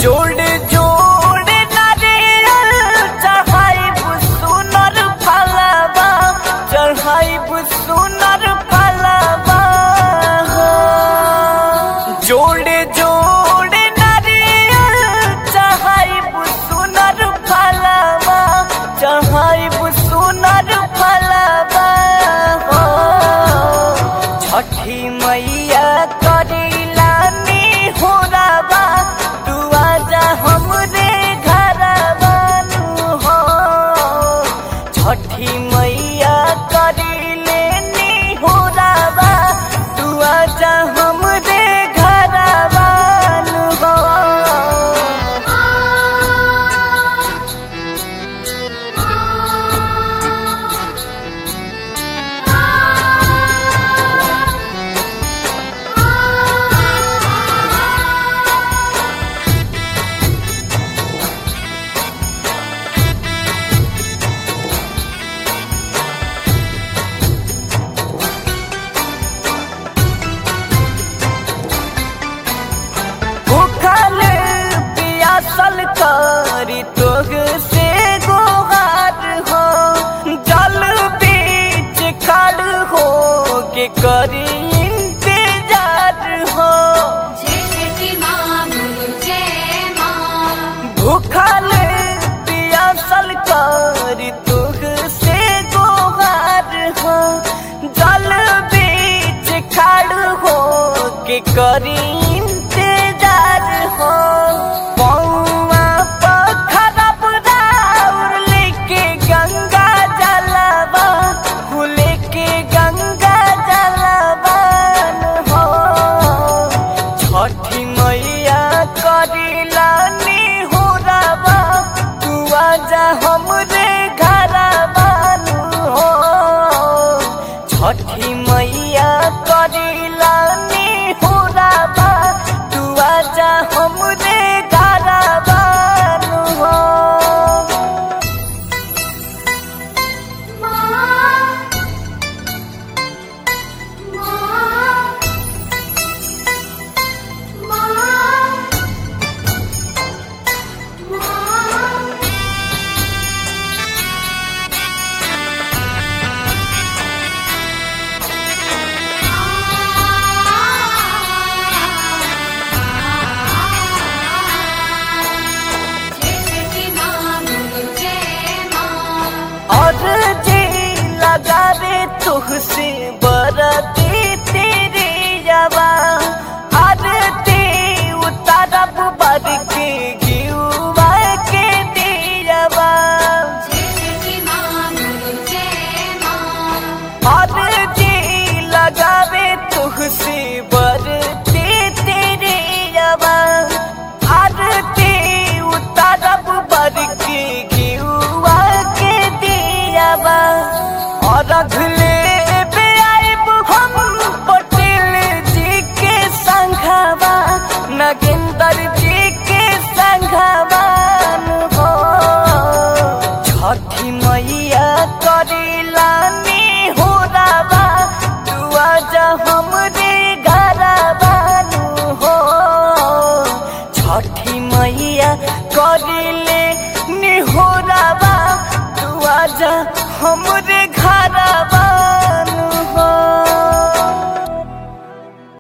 जोड़े जोड़े नारियल चढ़ाइब सुनर फलवा, चढ़ाइब सुनर फलवा। जोड़े जोड़े नारियल चढ़ाइब सुनर फलवा, चढ़ाइब सुनर फलवा। छठी मैया करीला निहोरावा, तू आजा हमरे घरवा नु हो। छठी मैया करीले निहोरावा, तू आजा हमरे घरवा नु हो। सल करी तोग से गोहार हो, जल बीच खड़ हो के करी इंतजार हो। भूखल पियासल करी तोग से गोहार हो, जल बीच खड़ हो के करी इंतजार हो। छठी मैया करीला निहोरावा, तू आजा हमरे घरवा नु हो। छठी मैया करीला निहोरावा, तू आजा हमरे घरवा नु हो। लगावे तुहसे बरती तेरी जवा, आरती उतारब बर के गियुआ के दियवा। आरती लगावे तुहसे बरती तेरी जवा, आरती उतारब बर के गियुआ के दियवा। और अगले आइब हम पटेल जी के संघवा, नगेंद्र जी के संघवा हो। छठी मैया करीला निहोरावा, तू आजा हम